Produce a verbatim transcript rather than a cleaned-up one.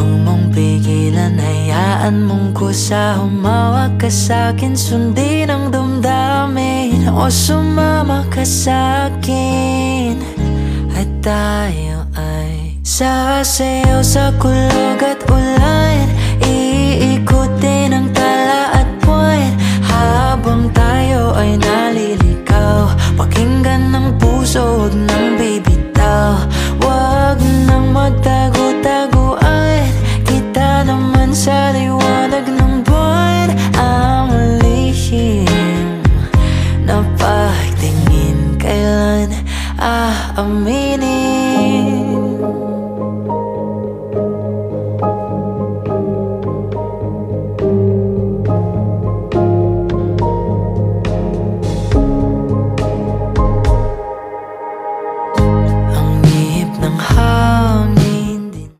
mong pigilan, hayaan mong kusa. Humawak ka sa'kin, sundin ang damdamin, o sumama ka sa'kin. At tayo ay sasayaw sa kulog at ulan, iikutin